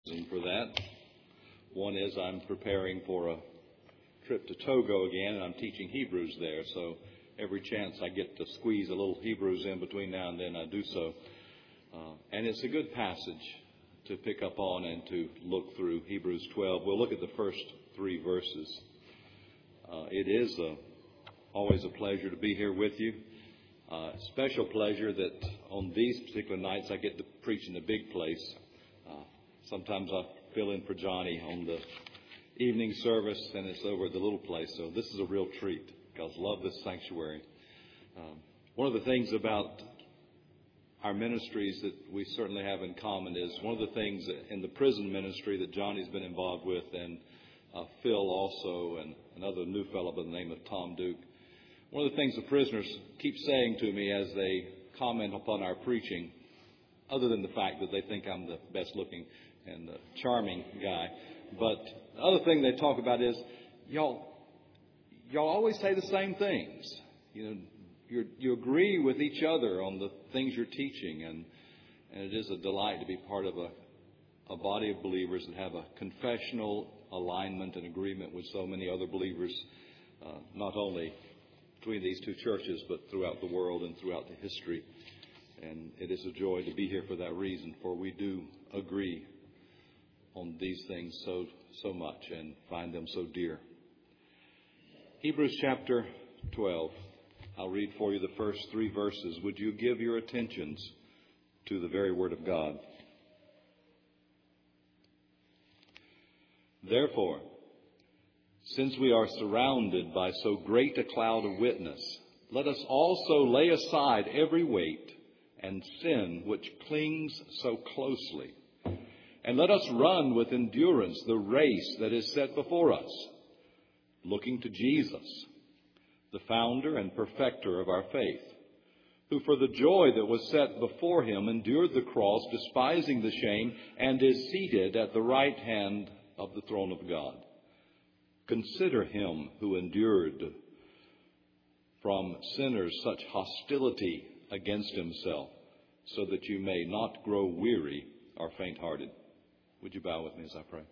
reason for that. One is I'm preparing for a trip to Togo again, and I'm teaching Hebrews there. So every chance I get to squeeze a little Hebrews in between now and then, I do so. And it's a good passage to pick up on and to look through, Hebrews 12. We'll look at the first 3 verses. It is always a pleasure to be here with you. Special pleasure that on these particular nights I get to preach in the big place. Sometimes I fill in for Johnny on the evening service, and it's over at the little place. So this is a real treat, because I love this sanctuary. One of the things about our ministries that we certainly have in common is one of the things in the prison ministry that Johnny's been involved with, and Phil also, and another new fellow by the name of Tom Duke. One of the things the prisoners keep saying to me as they comment upon our preaching, other than the fact that they think I'm the best looking and the charming guy, but the other thing they talk about is, y'all always say the same things. You agree with each other on the things you're teaching, and it is a delight to be part of a body of believers that have a confessional alignment and agreement with so many other believers, not only between these two churches, but throughout the world and throughout the history. And it is a joy to be here for that reason, for we do agree on these things so much and find them so dear. Hebrews chapter 12. I'll read for you the first 3 verses. Would you give your attentions to the very Word of God? Therefore, since we are surrounded by so great a cloud of witness, let us also lay aside every weight and sin which clings so closely. And let us run with endurance the race that is set before us, looking to Jesus, the founder and perfecter of our faith, who for the joy that was set before him endured the cross, despising the shame, and is seated at the right hand of the throne of God. Consider him who endured from sinners such hostility against himself, so that you may not grow weary or faint-hearted. Would you bow with me as I pray?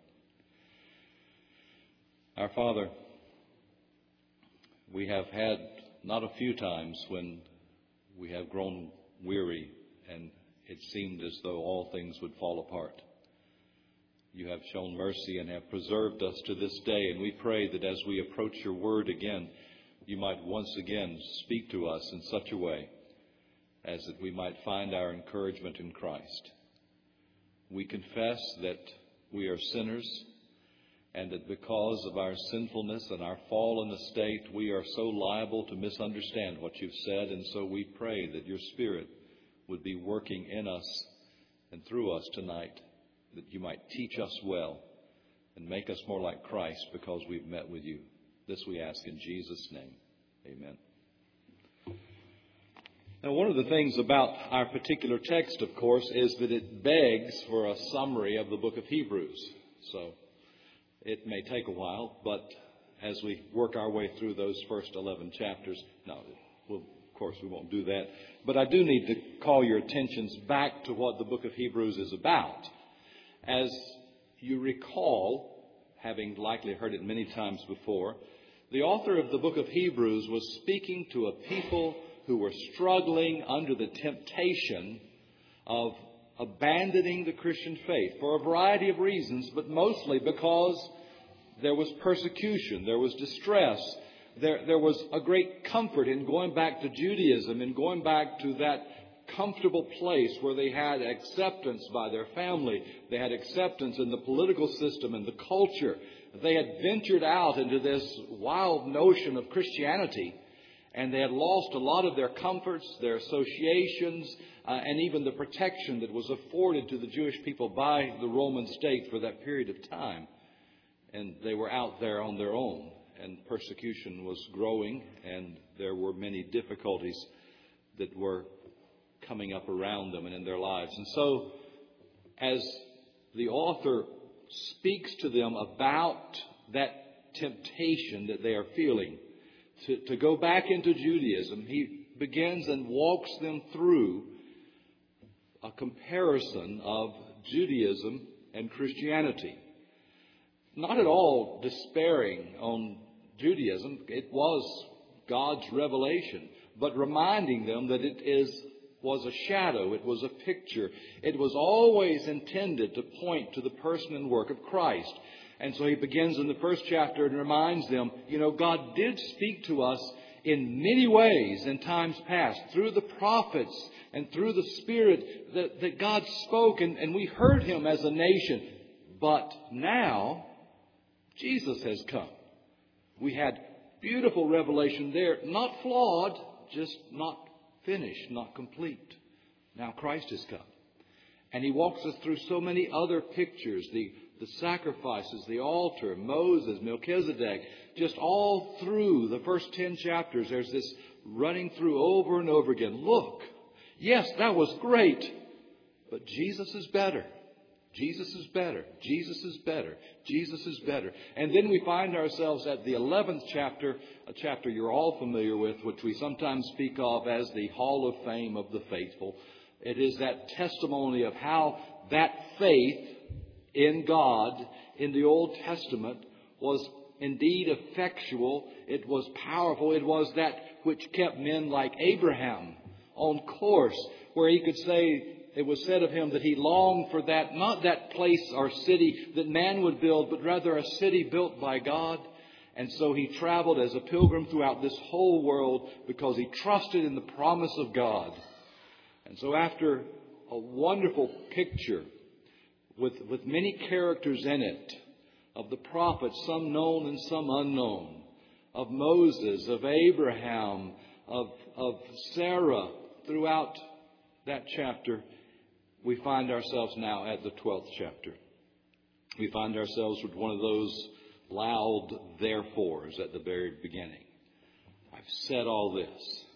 Our Father, we have had not a few times when we have grown weary and it seemed as though all things would fall apart. You have shown mercy and have preserved us to this day, and we pray that as we approach your word again, you might once again speak to us in such a way as that we might find our encouragement in Christ. We confess that we are sinners, and that because of our sinfulness and our fallen estate, we are so liable to misunderstand what you've said. And so we pray that your Spirit would be working in us and through us tonight, that you might teach us well and make us more like Christ because we've met with you. This we ask in Jesus' name. Amen. Now, one of the things about our particular text, of course, is that it begs for a summary of the book of Hebrews. So it may take a while, but as we work our way through those first 11 chapters, of course we won't do that. But I do need to call your attentions back to what the book of Hebrews is about. As you recall, having likely heard it many times before, the author of the book of Hebrews was speaking to a people who were struggling under the temptation of abandoning the Christian faith for a variety of reasons, but mostly because there was persecution, there was distress, there was a great comfort in going back to Judaism and going back to that comfortable place where they had acceptance by their family, they had acceptance in the political system and the culture. They had ventured out into this wild notion of Christianity, and they had lost a lot of their comforts, their associations, and even the protection that was afforded to the Jewish people by the Roman state for that period of time. And they were out there on their own, and persecution was growing, and there were many difficulties that were coming up around them and in their lives. And so, as the author speaks to them about that temptation that they are feeling to go back into Judaism, he begins and walks them through a comparison of Judaism and Christianity. Not at all despairing on Judaism. It was God's revelation, but reminding them that was a shadow. It was a picture. It was always intended to point to the person and work of Christ. And so he begins in the first chapter and reminds them, God did speak to us in many ways in times past, through the prophets and through the Spirit that God spoke, and we heard Him as a nation. But now, Jesus has come. We had beautiful revelation there, not flawed, just not finished, not complete. Now Christ has come. And He walks us through so many other pictures, the sacrifices, the altar, Moses, Melchizedek, just all through the first 10 chapters, there's this running through over and over again. Look, yes, that was great, but Jesus is better. Jesus is better. Jesus is better. Jesus is better. And then we find ourselves at the 11th chapter, a chapter you're all familiar with, which we sometimes speak of as the Hall of Fame of the Faithful. It is that testimony of how that faith in God in the Old Testament was indeed effectual. It was powerful. It was that which kept men like Abraham on course, where he could say, it was said of him that he longed for that, not that place or city that man would build, but rather a city built by God. And so he traveled as a pilgrim throughout this whole world because he trusted in the promise of God. And so after a wonderful picture with many characters in it, of the prophets, some known and some unknown, of Moses, of Abraham, of Sarah, throughout that chapter, we find ourselves now at the 12th chapter. We find ourselves with one of those loud therefores at the very beginning. I've said all this.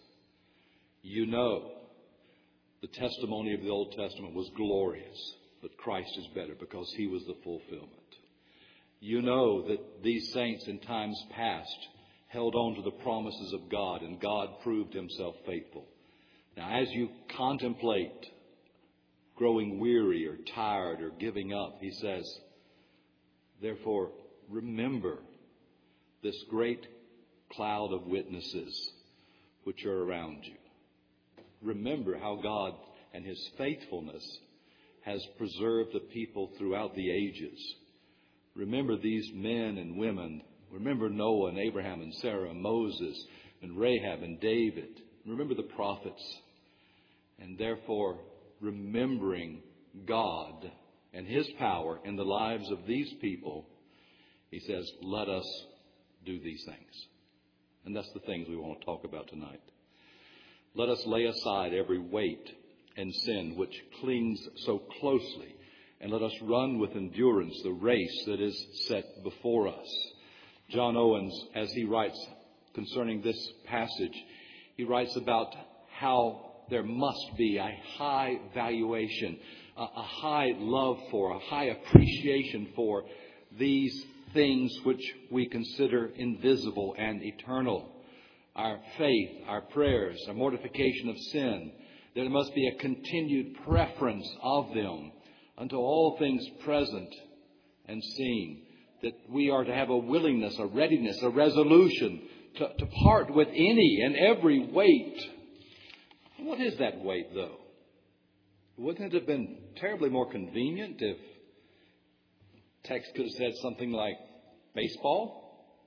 The testimony of the Old Testament was glorious, but Christ is better because He was the fulfillment. That these saints in times past held on to the promises of God, and God proved Himself faithful. Now, as you contemplate growing weary or tired or giving up, He says, therefore, remember this great cloud of witnesses which are around you. Remember how God and His faithfulness has preserved the people throughout the ages. Remember these men and women. Remember Noah and Abraham and Sarah and Moses and Rahab and David. Remember the prophets. And therefore, remembering God and His power in the lives of these people, He says, let us do these things. And that's the things we want to talk about tonight. Let us lay aside every weight and sin which clings so closely, and let us run with endurance the race that is set before us. John Owens, as he writes concerning this passage, he writes about how there must be a high valuation, a high love for, a high appreciation for these things which we consider invisible and eternal. Our faith, our prayers, our mortification of sin. There must be a continued preference of them unto all things present and seen. That we are to have a willingness, a readiness, a resolution to part with any and every weight. What is that weight, though? Wouldn't it have been terribly more convenient if text could have said something like baseball?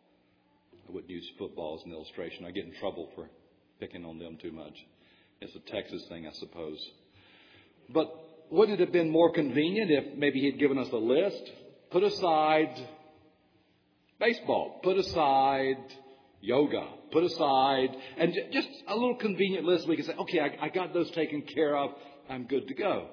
I wouldn't use football as an illustration. I get in trouble for picking on them too much. It's a Texas thing, I suppose. But wouldn't it have been more convenient if maybe he'd given us a list? Put aside baseball. Put aside yoga. Put aside, and just a little convenient list. We can say, okay, I got those taken care of. I'm good to go.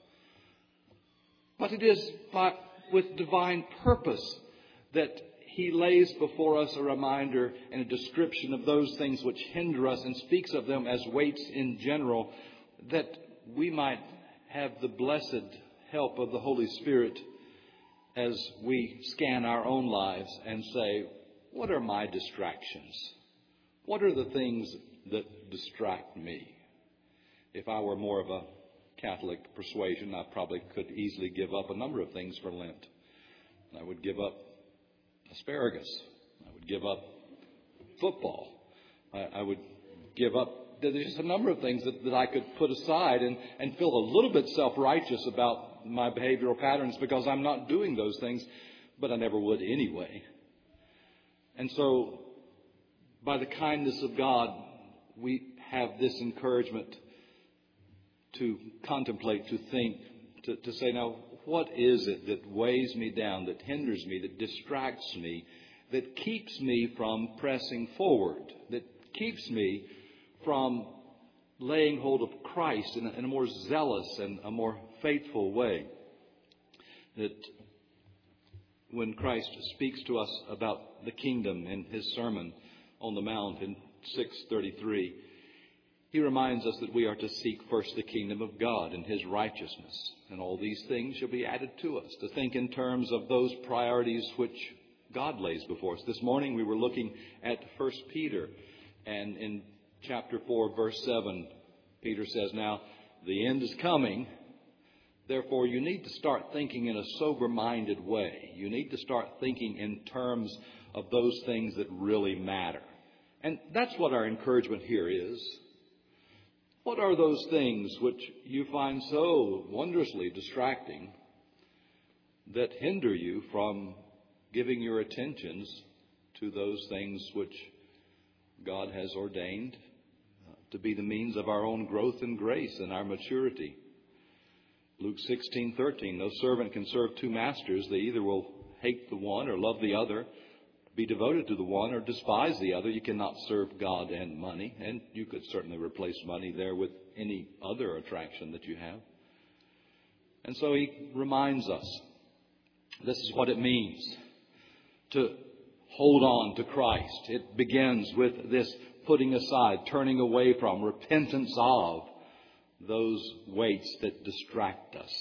But it is with divine purpose that He lays before us a reminder and a description of those things which hinder us and speaks of them as weights in general, that we might have the blessed help of the Holy Spirit as we scan our own lives and say, what are my distractions? What are the things that distract me? If I were more of a Catholic persuasion, I probably could easily give up a number of things for Lent. I would give up asparagus. I would give up football. I would give up. There's just a number of things that I could put aside and feel a little bit self-righteous about my behavioral patterns because I'm not doing those things, but I never would anyway. And so, by the kindness of God, we have this encouragement to contemplate, to think, to say, now, what is it that weighs me down, that hinders me, that distracts me, that keeps me from pressing forward, that keeps me from laying hold of Christ in a more zealous and a more faithful way? That when Christ speaks to us about the kingdom in his Sermon on the Mount in 6:33, he reminds us that we are to seek first the kingdom of God and his righteousness, and all these things shall be added to us. To think in terms of those priorities which God lays before us. This morning we were looking at 1 Peter, and in chapter 4, verse 7, Peter says, now, the end is coming. Therefore, you need to start thinking in a sober-minded way. You need to start thinking in terms of those things that really matter. And that's what our encouragement here is. What are those things which you find so wondrously distracting that hinder you from giving your attentions to those things which God has ordained to be the means of our own growth and grace and our maturity? Luke 16:13, no servant can serve two masters. They either will hate the one or love the other, be devoted to the one or despise the other. You cannot serve God and money. And you could certainly replace money there with any other attraction that you have. And so he reminds us, this is what it means to hold on to Christ. It begins with this putting aside, turning away from, repentance of those weights that distract us,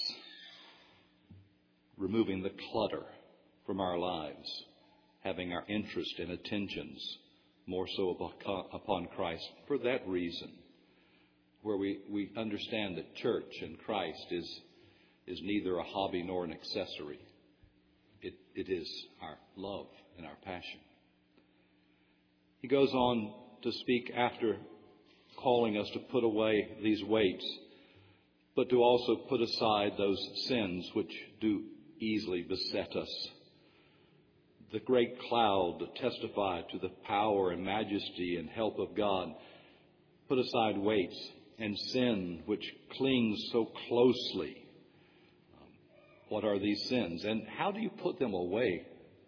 removing the clutter from our lives, having our interest and attentions more so upon Christ. For that reason, where we understand that church and Christ is neither a hobby nor an accessory. It is our love and our passion. He goes on to speak after calling us to put away these weights, but to also put aside those sins which do easily beset us. The great cloud that testify to the power and majesty and help of God. Put aside weights and sin which clings so closely. What are these sins, and how do you put them away?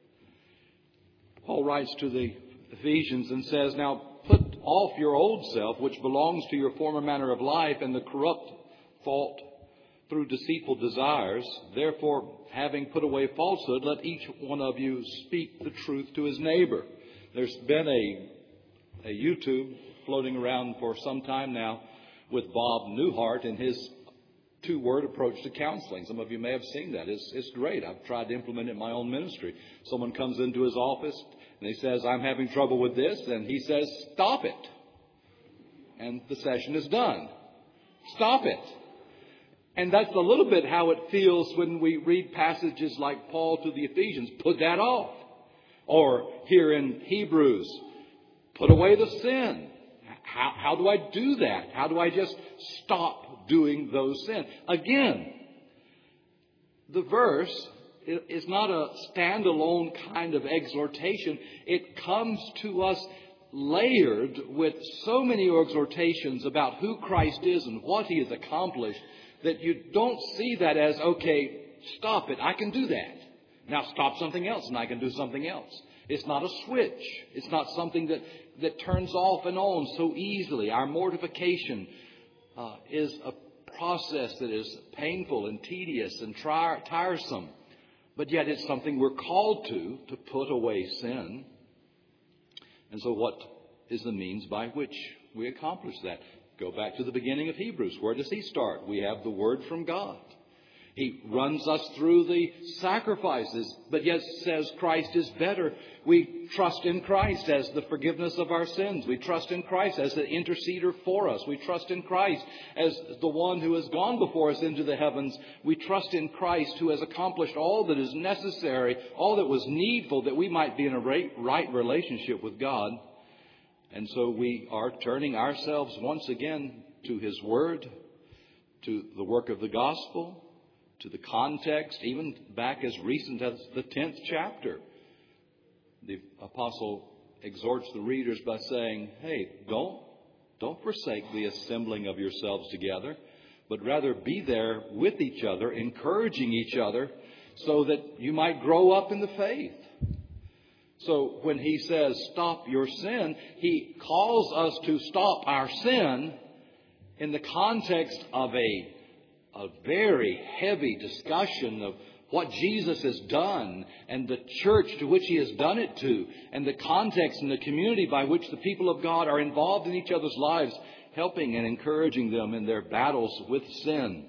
Paul writes to the Ephesians and says, now put off your old self, which belongs to your former manner of life, and the corrupt thought through deceitful desires. Therefore, having put away falsehood, let each one of you speak the truth to his neighbor. There's been a YouTube floating around for some time now with Bob Newhart and his two-word approach to counseling. Some of you may have seen that. It's great. I've tried to implement it in my own ministry. Someone comes into his office and he says, I'm having trouble with this. And he says, stop it. And the session is done. Stop it. And that's a little bit how it feels when we read passages like Paul to the Ephesians. Put that off. Or here in Hebrews, put away the sin. How do I do that? How do I just stop doing those sins? Again, the verse is not a standalone kind of exhortation. It comes to us layered with so many exhortations about who Christ is and what he has accomplished that you don't see that as, okay, stop it, I can do that. Now stop something else and I can do something else. It's not a switch. It's not something that turns off and on so easily. Our mortification is a process that is painful and tedious and tiresome. But yet it's something we're called to put away sin. And so what is the means by which we accomplish that? Go back to the beginning of Hebrews. Where does he start? We have the Word from God. He runs us through the sacrifices, but yet says Christ is better. We trust in Christ as the forgiveness of our sins. We trust in Christ as the interceder for us. We trust in Christ as the one who has gone before us into the heavens. We trust in Christ who has accomplished all that is necessary, all that was needful, that we might be in a right relationship with God. And so we are turning ourselves once again to His Word, to the work of the gospel, to the context, even back as recent as the 10th chapter. The apostle exhorts the readers by saying, hey, don't forsake the assembling of yourselves together, but rather be there with each other, encouraging each other, so that you might grow up in the faith. So when he says stop your sin, he calls us to stop our sin in the context of a very heavy discussion of what Jesus has done and the church to which He has done it to, and the context and the community by which the people of God are involved in each other's lives, helping and encouraging them in their battles with sin.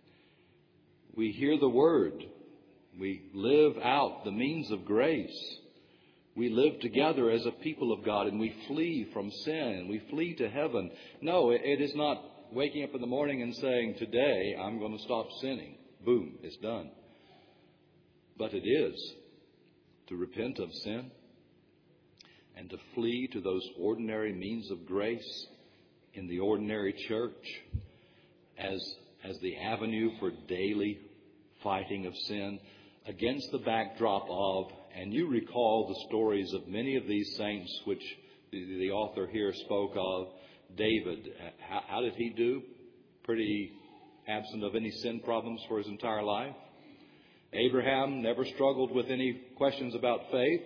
We hear the Word. We live out the means of grace. We live together as a people of God, and we flee from sin. We flee to heaven. No, it is not waking up in the morning and saying, today I'm going to stop sinning. Boom, it's done. But it is to repent of sin and to flee to those ordinary means of grace in the ordinary church as the avenue for daily fighting of sin against the backdrop of, and you recall the stories of many of these saints which the author here spoke of. David, how did he do? Pretty absent of any sin problems for his entire life. Abraham never struggled with any questions about faith.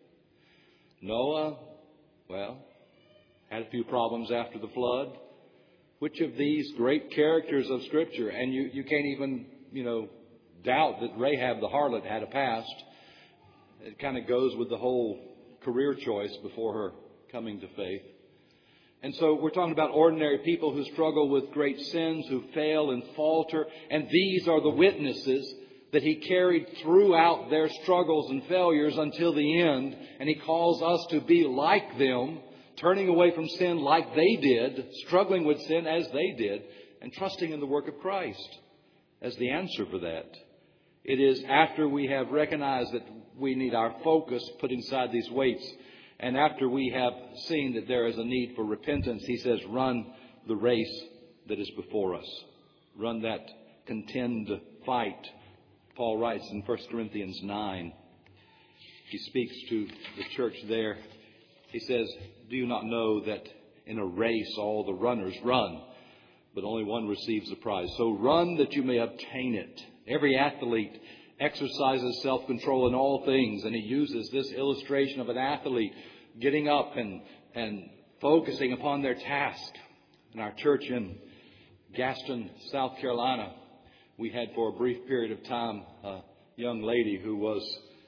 Noah, well, had a few problems after the flood. Which of these great characters of Scripture, and you can't even, doubt that Rahab the harlot had a past. It kind of goes with the whole career choice before her coming to faith. And so we're talking about ordinary people who struggle with great sins, who fail and falter. And these are the witnesses that he carried throughout their struggles and failures until the end. And he calls us to be like them, turning away from sin like they did, struggling with sin as they did, and trusting in the work of Christ as the answer for that. It is after we have recognized that we need our focus put inside these weights, and after we have seen that there is a need for repentance, he says, run the race that is before us. Run that contend fight. Paul writes in 1 Corinthians 9. He speaks to the church there. He says, do you not know that in a race all the runners run, but only one receives the prize? So run that you may obtain it. Every athlete exercises self-control in all things. And he uses this illustration of an athlete getting up and focusing upon their task. In our church in Gaston, South Carolina, we had for a brief period of time a young lady who was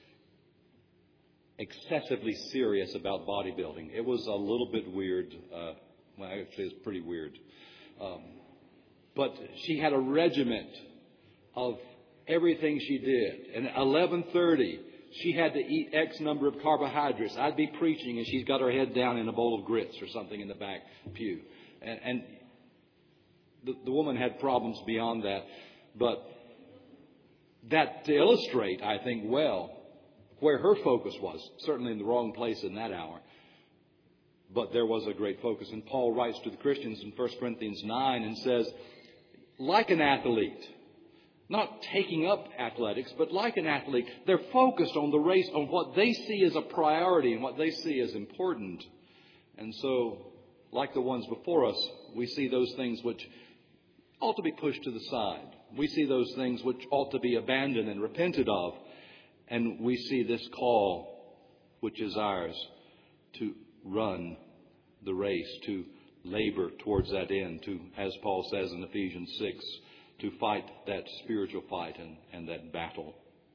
excessively serious about bodybuilding. It was a little bit weird. Well, actually, it's pretty weird. But she had a regiment of everything she did. And at 11:30, she had to eat X number of carbohydrates. I'd be preaching and she's got her head down in a bowl of grits or something in the back pew. And the woman had problems beyond that. But that to illustrate, I think, well, where her focus was, certainly in the wrong place in that hour. But there was a great focus. And Paul writes to the Christians in 1 Corinthians 9 and says, like an athlete, not taking up athletics, but like an athlete, they're focused on the race, on what they see as a priority and what they see as important. And so, like the ones before us, we see those things which ought to be pushed to the side. We see those things which ought to be abandoned and repented of. And we see this call, which is ours, to run the race, to labor towards that end, to, as Paul says in Ephesians 6, to fight that spiritual fight and that battle.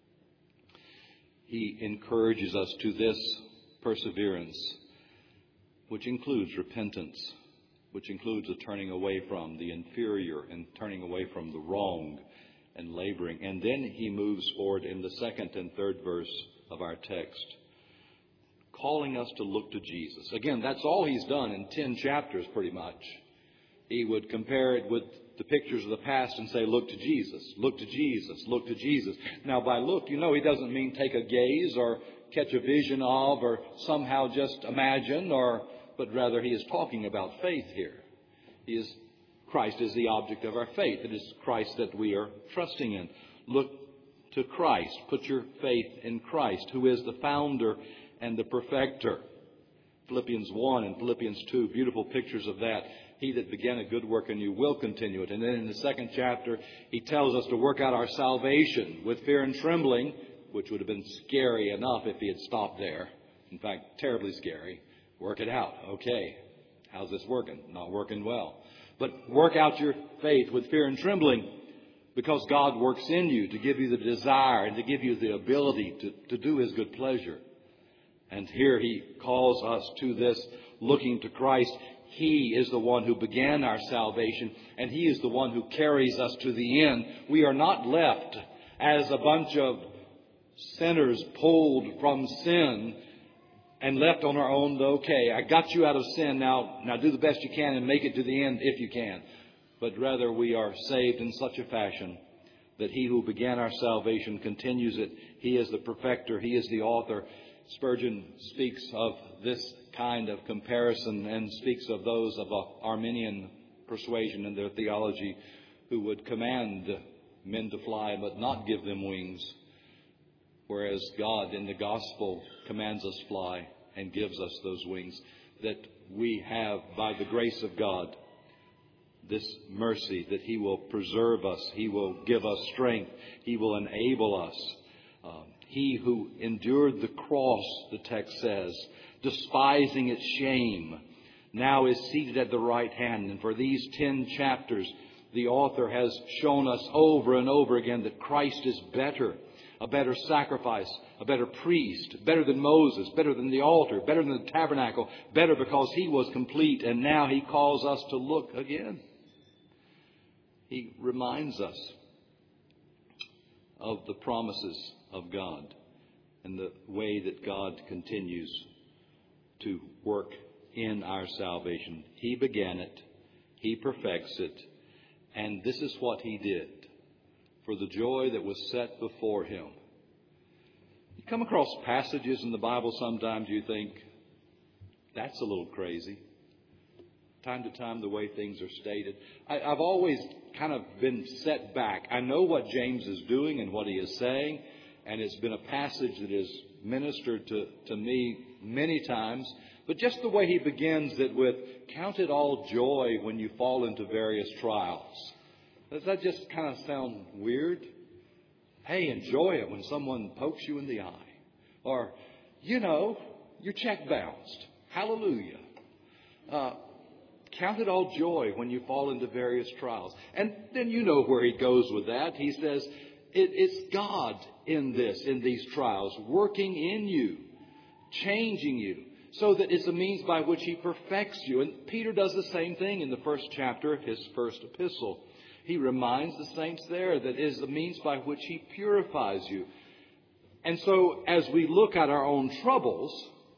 He encourages us to this perseverance, which includes repentance, which includes a turning away from the inferior and turning away from the wrong and laboring. And then he moves forward in the second and third verse of our text, calling us to look to Jesus. Again, that's all he's done in 10 chapters pretty much. He would compare it with the pictures of the past and say, look to Jesus, look to Jesus, look to Jesus. Now, by look, he doesn't mean take a gaze or catch a vision of or somehow just imagine, but rather he is talking about faith here. Christ is the object of our faith. It is Christ that we are trusting in. Look to Christ. Put your faith in Christ, who is the founder and the perfecter. Philippians 1 and Philippians 2, beautiful pictures of that. He that began a good work in you will continue it. And then in the second chapter, he tells us to work out our salvation with fear and trembling, which would have been scary enough if he had stopped there. In fact, terribly scary. Work it out. Okay. How's this working? Not working well. But work out your faith with fear and trembling, because God works in you to give you the desire and to give you the ability to do his good pleasure. And here he calls us to this, looking to Christ. He is the one who began our salvation, and he is the one who carries us to the end. We are not left as a bunch of sinners pulled from sin and left on our own. Okay, I got you out of sin. Now do the best you can and make it to the end if you can. But rather we are saved in such a fashion that he who began our salvation continues it. He is the perfecter. He is the author. Spurgeon speaks of this kind of comparison and speaks of those of an Arminian persuasion in their theology who would command men to fly but not give them wings, whereas God in the gospel commands us fly and gives us those wings, that we have, by the grace of God, this mercy that he will preserve us, he will give us strength, he will enable us. He who endured the cross, the text says, despising its shame, now is seated at the right hand. And for these 10 chapters, the author has shown us over and over again that Christ is better, a better sacrifice, a better priest, better than Moses, better than the altar, better than the tabernacle, better because he was complete. And now he calls us to look again. He reminds us of the promises of God and the way that God continues to work in our salvation. He began it. He perfects it. And this is what he did for the joy that was set before him. You come across passages in the Bible sometimes you think, that's a little crazy. Time to time, the way things are stated. I've always kind of been set back. I know what James is doing and what he is saying, and it's been a passage that has ministered to me many times. But just the way he begins it with, count it all joy when you fall into various trials. Does that just kind of sound weird? Hey, enjoy it when someone pokes you in the eye. Or, your check bounced. Hallelujah. Count it all joy when you fall into various trials. And then you know where he goes with that. He says, it's God in these trials, working in you, changing you, so that it's a means by which he perfects you. And Peter does the same thing in the first chapter of his first epistle. He reminds the saints there that it is the means by which he purifies you. And so as we look at our own troubles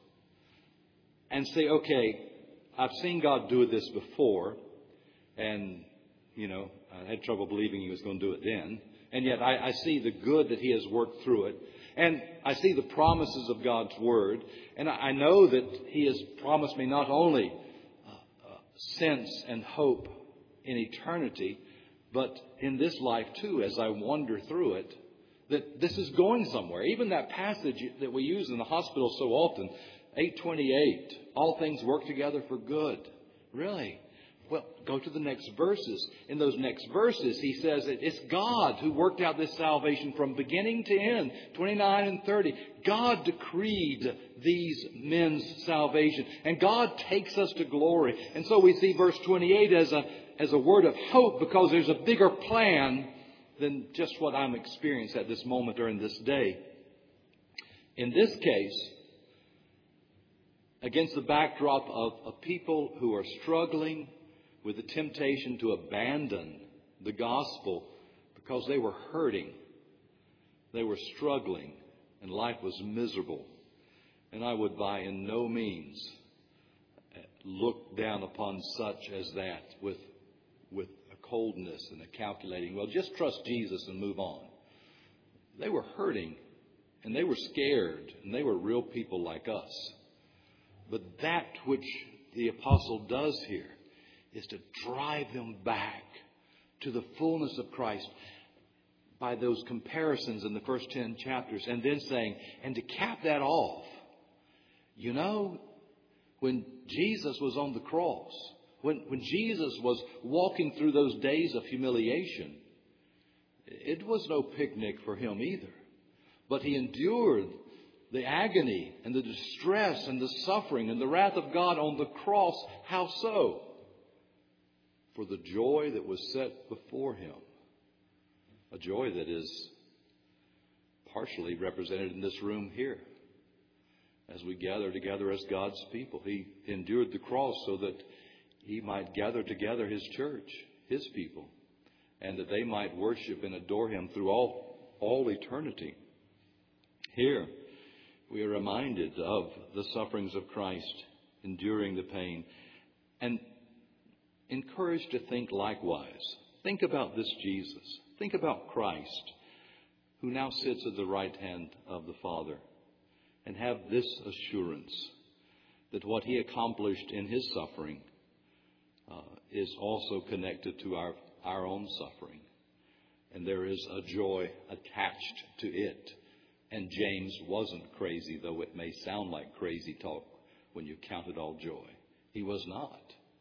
and say, okay, I've seen God do this before, and, I had trouble believing he was going to do it then. And yet I see the good that he has worked through it. And I see the promises of God's Word. And I know that he has promised me not only sense and hope in eternity, but in this life too, as I wander through it, that this is going somewhere. Even that passage that we use in the hospital so often, 8:28, all things work together for good. Really? Well, go to the next verses. In those next verses, he says that it's God who worked out this salvation from beginning to end, 29 and 30. God decreed these men's salvation, and God takes us to glory. And so we see verse 28 as a word of hope, because there's a bigger plan than just what I'm experiencing at this moment or in this day. In this case, against the backdrop of people who are struggling with the temptation to abandon the gospel because they were hurting. They were struggling, and life was miserable. And I would by in no means look down upon such as that with a coldness and a calculating, well, just trust Jesus and move on. They were hurting, and they were scared, and they were real people like us. But that which the apostle does here is to drive them back to the fullness of Christ by those comparisons in the first 10 chapters, and then saying, and to cap that off, you know, when Jesus was on the cross, when Jesus was walking through those days of humiliation, it was no picnic for him either. But he endured the agony and the distress and the suffering and the wrath of God on the cross. How so? For the joy that was set before him. A joy that is partially represented in this room here. As we gather together as God's people, he endured the cross so that he might gather together his church, his people, and that they might worship and adore him through all eternity. Here, we are reminded of the sufferings of Christ, enduring the pain, and encouraged to think likewise. Think about this Jesus. Think about Christ, who now sits at the right hand of the Father, and have this assurance that what he accomplished in his suffering is also connected to our own suffering. And there is a joy attached to it. And James wasn't crazy, though it may sound like crazy talk when you count it all joy. He was not.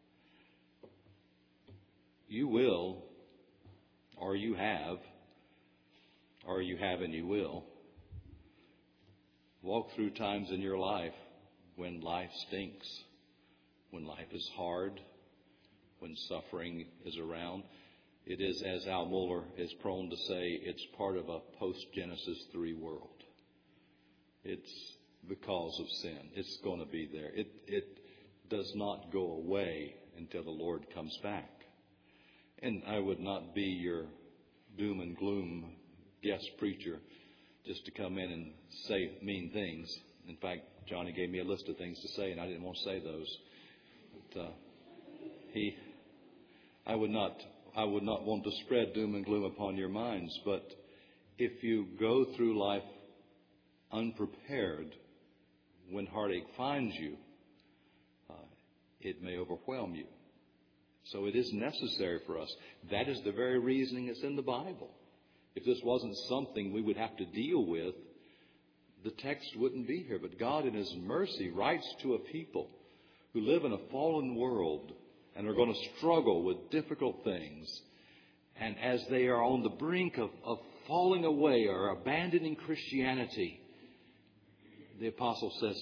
You will, or you have and you will, walk through times in your life when life stinks, when life is hard, when suffering is around. It is, as Al Mohler is prone to say, it's part of a post-Genesis 3 world. It's because of sin. It's going to be there. It does not go away until the Lord comes back. And I would not be your doom and gloom guest preacher just to come in and say mean things. In fact, Johnny gave me a list of things to say, and I didn't want to say those. But I would not want to spread doom and gloom upon your minds. But if you go through life unprepared, when heartache finds you, it may overwhelm you. So it is necessary for us. That is the very reasoning that's in the Bible. If this wasn't something we would have to deal with, the text wouldn't be here. But God in his mercy writes to a people who live in a fallen world and are going to struggle with difficult things. And as they are on the brink of falling away or abandoning Christianity, the apostle says,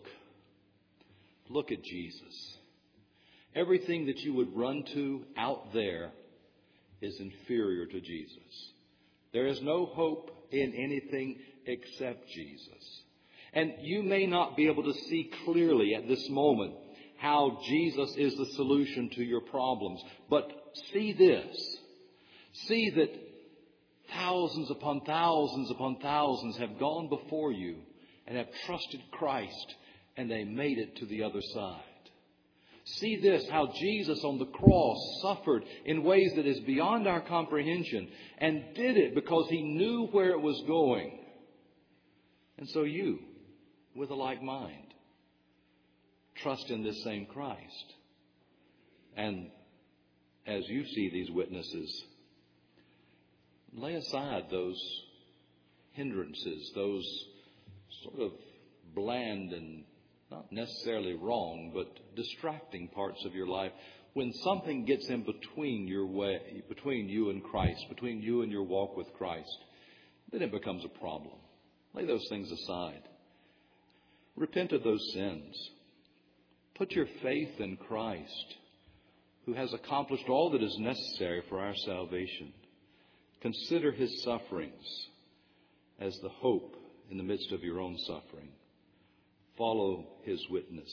look at Jesus. Everything that you would run to out there is inferior to Jesus. There is no hope in anything except Jesus. And you may not be able to see clearly at this moment how Jesus is the solution to your problems. But see this. See that thousands upon thousands upon thousands have gone before you and have trusted Christ, and they made it to the other side. See this, how Jesus on the cross suffered in ways that is beyond our comprehension, and did it because he knew where it was going. And so you, with a like mind, trust in this same Christ. And as you see these witnesses, lay aside those hindrances, those sort of bland and not necessarily wrong, but distracting parts of your life. When something gets in between you and Christ, between you and your walk with Christ, then it becomes a problem. Lay those things aside. Repent of those sins. Put your faith in Christ, who has accomplished all that is necessary for our salvation. Consider his sufferings as the hope in the midst of your own suffering. Follow his witness.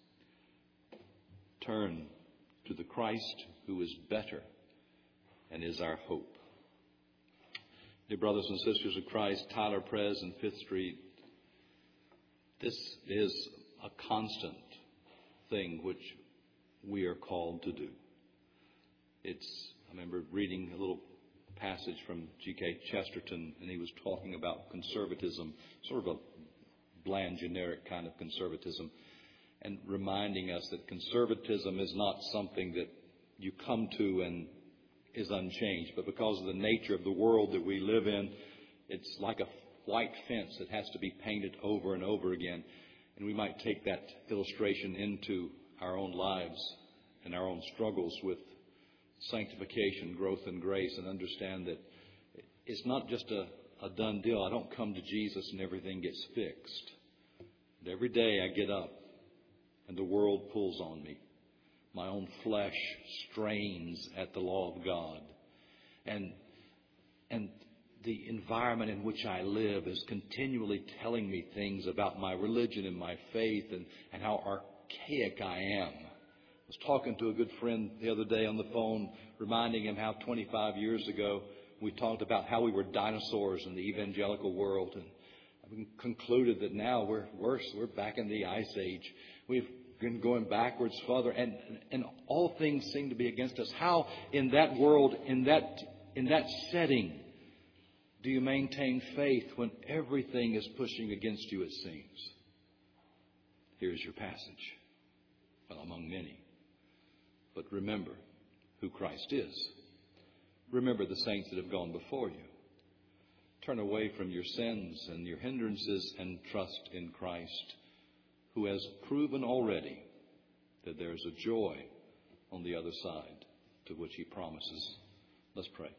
Turn to the Christ who is better and is our hope. Dear brothers and sisters of Christ, Tyler Prez and Fifth Street, this is a constant thing which we are called to do. I remember reading a little passage from G.K. Chesterton, and he was talking about conservatism, sort of a bland, generic kind of conservatism, and reminding us that conservatism is not something that you come to and is unchanged, but because of the nature of the world that we live in, it's like a white fence that has to be painted over and over again. And we might take that illustration into our own lives and our own struggles with sanctification, growth, and grace, and understand that it's not just a done deal. I don't come to Jesus and everything gets fixed. But every day I get up and the world pulls on me. My own flesh strains at the law of God. And the environment in which I live is continually telling me things about my religion and my faith and how archaic I am. I was talking to a good friend the other day on the phone, reminding him how 25 years ago we talked about how we were dinosaurs in the evangelical world. And we concluded that now we're worse. We're back in the Ice Age. We've been going backwards further, and all things seem to be against us. How in that world, in that setting, do you maintain faith when everything is pushing against you, it seems? Here's your passage. Well, among many. But remember who Christ is. Remember the saints that have gone before you. Turn away from your sins and your hindrances and trust in Christ, who has proven already that there is a joy on the other side to which He promises. Let's pray.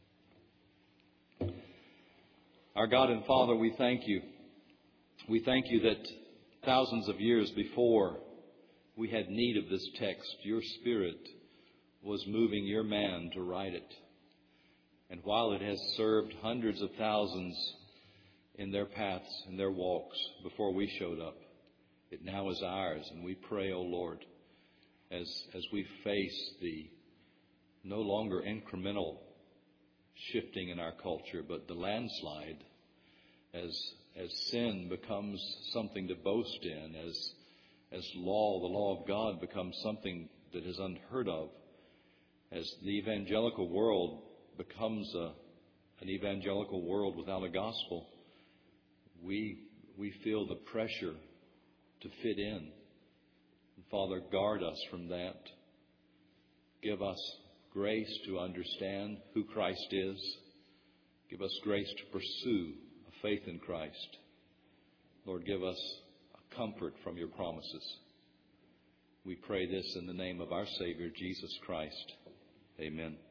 Our God and Father, we thank You. We thank You that thousands of years before we had need of this text, Your Spirit was moving Your man to write it. And while it has served hundreds of thousands in their paths and their walks before we showed up, it now is ours, and we pray, O Lord, as we face the no longer incremental shifting in our culture, but the landslide, as sin becomes something to boast in, as the law of God becomes something that is unheard of, as the evangelical world becomes an evangelical world without a gospel, we feel the pressure to fit in. And Father, guard us from that. Give us grace to understand who Christ is. Give us grace to pursue a faith in Christ. Lord, give us a comfort from Your promises. We pray this in the name of our Savior, Jesus Christ. Amen.